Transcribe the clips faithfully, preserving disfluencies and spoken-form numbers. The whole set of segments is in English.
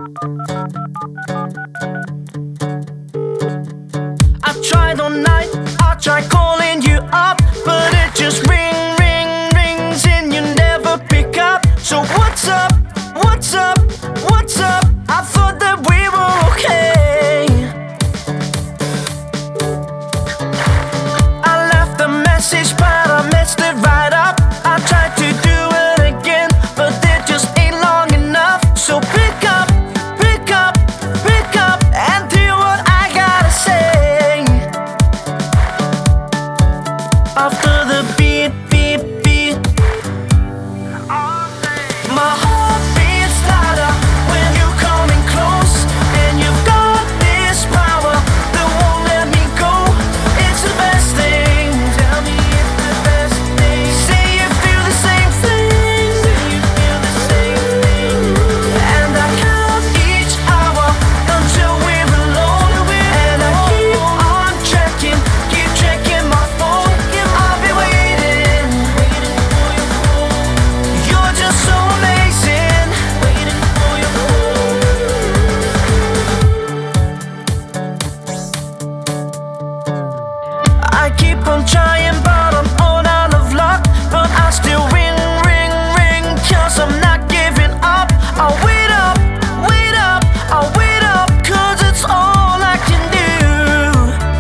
I tried all night, I tried calling you up, but it just ring, ring, rings and you never pick up. So what's up, what's up, what's up? I thought that we were okay. I left a message but I messed it right up. I tried to do it again, but it just ain't long enough. So pick up, pick up, pick up and do what I gotta say. After the beat, beat, beat, my heart beats louder when you're coming close, and you've got this power that won't let me go. It's the best thing. Tell me it's the best thing. Say you feel the same thing. Say you feel the same thing. And I count each hour until we're alone. And I keep on checking, keep checking my phone. I'll be waiting, waiting for your phone. You're just so amazing, waiting for your phone. I keep on trying but I'm all out of luck. But I still ring, ring, ring, cause I'm not giving up. I'll wait up, wait up, I'll wait up, cause it's all I can do.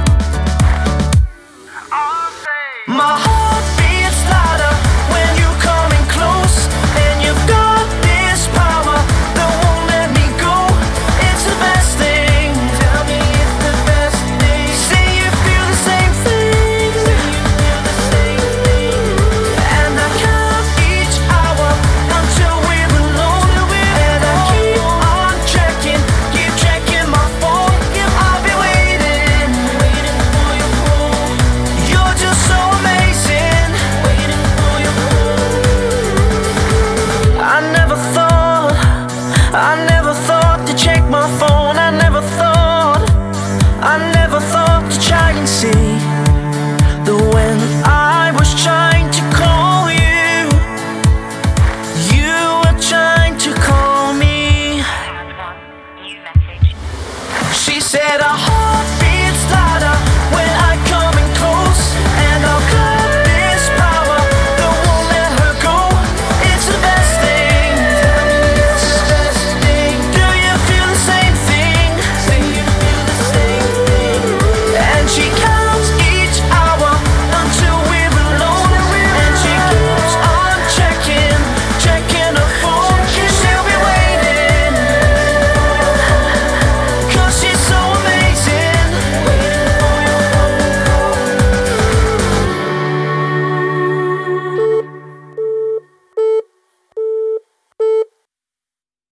My heart beats louder when you're coming close, and you've got this power that won't let me go. It's the best thing. Tell me it's the best thing. Say you feel the same thing. Say you feel the same thing. And I count each hour until we're alone. And I keep on checking, keep checking my phone. I'll be waiting, waiting for your phone. You're just so amazing, waiting for your phone. I never thought, I never